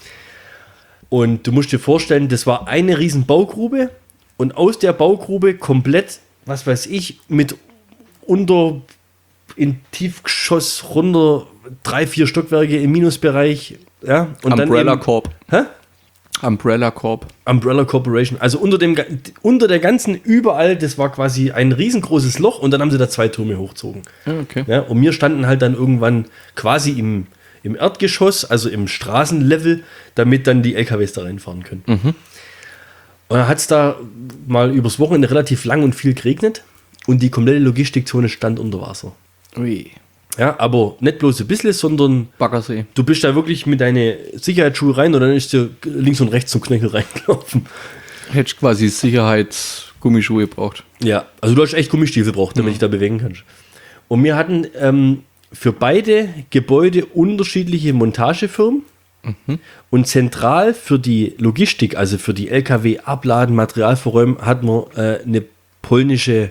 Und du musst dir vorstellen, das war eine riesen Baugrube und aus der Baugrube komplett, was weiß ich, mit unter in Tiefgeschoss runter 3-4 Stockwerke im Minusbereich. Ja, und Umbrella dann eben, Corp. hä? Umbrella Corp. Umbrella Corporation. Also unter der ganzen, überall, das war quasi ein riesengroßes Loch und dann haben sie da 2 Türme hochgezogen. Ja, okay. Ja, und wir standen halt dann irgendwann quasi im Erdgeschoss, also im Straßenlevel, damit dann die LKWs da reinfahren können. Und dann hat es da mal übers Wochenende relativ lang und viel geregnet und die komplette Logistikzone stand unter Wasser. Ui. Ja, aber nicht bloß ein bisschen, sondern Baggersee. du bist da wirklich mit deinen Sicherheitsschuhe rein und dann ist dir links und rechts zum Knöchel reingelaufen. Hättest quasi Sicherheitsgummischuhe gebraucht. Ja, also du hast echt Gummistiefel braucht, damit ich da bewegen kannst. Und wir hatten für beide Gebäude unterschiedliche Montagefirmen und zentral für die Logistik, also für die LKW abladen, Material verräumen, hatten wir eine polnische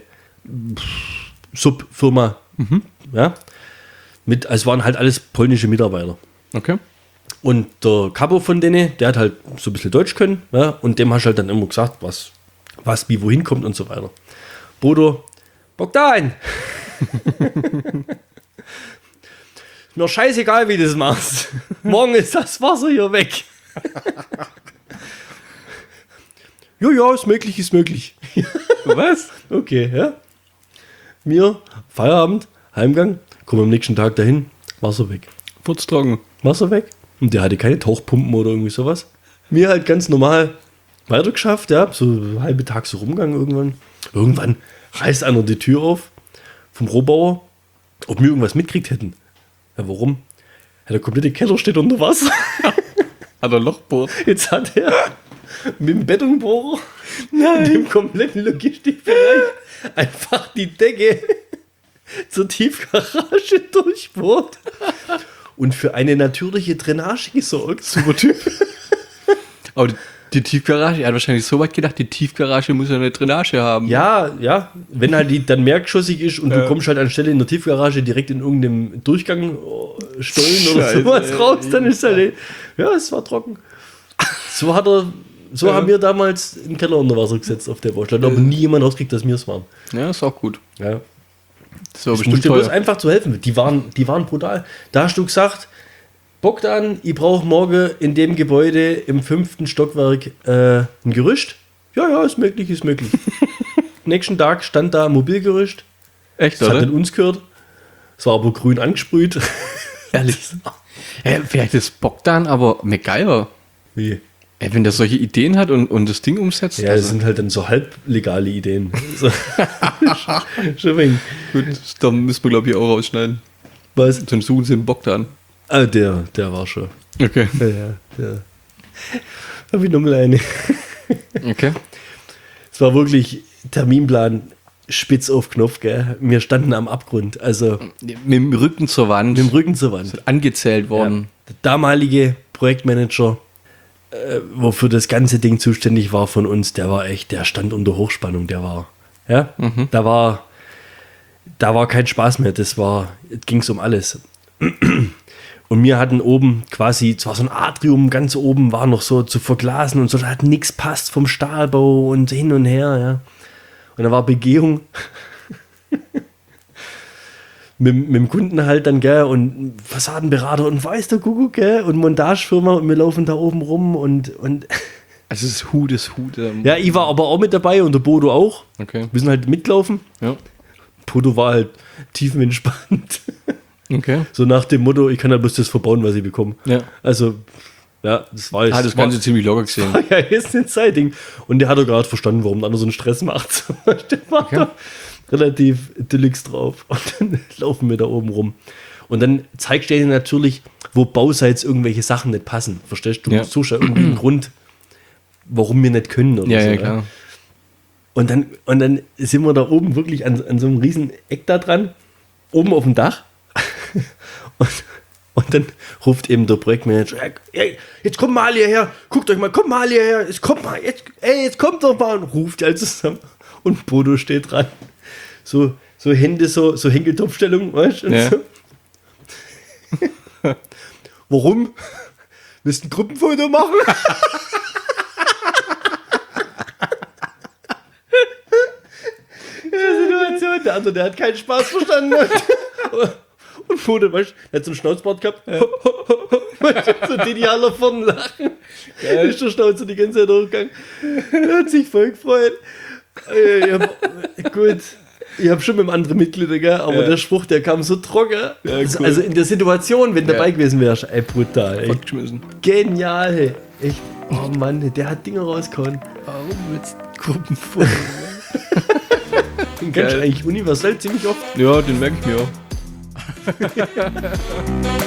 Subfirma. Ja, es waren halt alles polnische Mitarbeiter. Okay. Und der Capo von denen, der hat halt so ein bisschen Deutsch können, ja, und dem hast du halt dann immer gesagt, was wie wohin kommt und so weiter. Bodo, bock da ein! Mir scheißegal, wie du das machst. Morgen ist das Wasser hier weg. Ja, ist möglich, ist möglich. Was? Okay, ja. Wir, Feierabend, Heimgang, kommen am nächsten Tag dahin, Wasser weg. Putztrocken. Wasser weg. Und der hatte keine Tauchpumpen oder irgendwie sowas. Mir halt ganz normal weitergeschafft, ja, so einen halben Tag so rumgegangen irgendwann. Irgendwann reißt einer die Tür auf vom Rohbauer, ob wir irgendwas mitgekriegt hätten. Ja, warum? Ja, der komplette Keller steht unter Wasser. Hat er Loch bohrt? Jetzt hat er mit dem Betonbohrer und dem kompletten Logistikbereich einfach die Decke zur Tiefgarage durchbohrt und für eine natürliche Drainage gesorgt. Super Typ. Aber die Tiefgarage, er hat wahrscheinlich so weit gedacht, die Tiefgarage muss ja eine Drainage haben. Ja, wenn halt die dann mehrgeschossig ist und du kommst halt anstelle in der Tiefgarage direkt in irgendeinem Durchgang Stollen oder Scheiße, sowas raus, dann ist halt, ja, es war trocken. So haben wir damals den Keller unter Wasser gesetzt auf der Baustelle, aber nie jemand rauskriegt, dass wir es waren. Ja, ist auch gut. Ja. So, Ich muss dir bloß einfach zu helfen. Die waren brutal. Da hast du gesagt, Bogdan, ich brauche morgen in dem Gebäude im 5. Stockwerk ein Gerüst. Ja, ist möglich, ist möglich. Nächsten Tag stand da ein Mobilgerüst. Echt, Das hat oder? dann uns gehört. Es war aber grün angesprüht. Ehrlich. Vielleicht ist Bogdan aber MacGyver. Wie? Wenn der solche Ideen hat und das Ding umsetzt. Ja, das sind halt dann so halblegale Ideen. So. Schon wenig. gut, da müssen wir, glaube ich, auch rausschneiden. Was? Dann suchen sie den Bogdan. Ah, der war schon. Okay. Ja, der. Hab ich nochmal eine. Okay. Es war wirklich Terminplan spitz auf Knopf, gell? Wir standen am Abgrund, also Mit dem Rücken zur Wand. mit dem Rücken zur Wand. Angezählt worden. Der damalige Projektmanager, wofür das ganze Ding zuständig war von uns, der stand unter Hochspannung, da war kein Spaß mehr, ging es um alles. Und wir hatten oben quasi, zwar so ein Atrium, ganz oben war noch so zu verglasen und so, da hat nichts passt vom Stahlbau und hin und her, ja. Und da war Begehung mit dem Kunden halt dann, gell, und Fassadenberater und weiß der Kuckuck, gell, und Montagefirma und wir laufen da oben rum und Also es ist Hut. ja, ich war aber auch mit dabei und der Bodo auch. Okay. Wir sind halt mitlaufen. Ja. Bodo war halt tiefenentspannt. Okay. So nach dem Motto, ich kann halt bloß das verbauen, was ich bekomme. Ja. Also, ja, das war jetzt. Hat das Ganze ziemlich locker gesehen. war ja jetzt ein Zeitding. Und der hat doch gerade verstanden, warum der andere so einen Stress macht. Der war da relativ deluxe drauf. Und dann laufen wir da oben rum. Und dann zeigst du dir natürlich, wo bauseits irgendwelche Sachen nicht passen. Verstehst du? Du suchst ja irgendwie einen Grund, warum wir nicht können oder Ja, so. ja, klar. Und dann sind wir da oben wirklich an so einem riesen Eck da dran, oben auf dem Dach. Und dann ruft eben der Projektmanager, hey, jetzt kommt mal hierher, guckt euch mal, kommt mal hierher, jetzt kommt doch mal, und ruft alle zusammen. Und Bodo steht dran. So Hände, so Henkeltopfstellung, weißt du? Ja. So. Warum? Willst du ein Gruppenfoto machen? Situation. Der andere, der hat keinen Spaß verstanden. Und Bodo, weißt du, der hat so einen Schnauzbart gehabt. So den die alle vorne lachen. Da ist der Schnauzer die ganze Zeit durchgegangen. Er hat sich voll gefreut. Gut. Ich habe schon mit einem anderen Mitglieder, gell? Aber der Spruch, der kam so trocken. Ja, cool. Also in der Situation, wenn du dabei gewesen wärst, ey, brutal. Ey. Fortgeschmissen. Genial, ey. Echt. Oh Mann, der hat Dinge rausgehauen. Warum willst du Gruppenfoto? Den kennst du eigentlich universell ziemlich oft. Ja, den merke ich mir auch.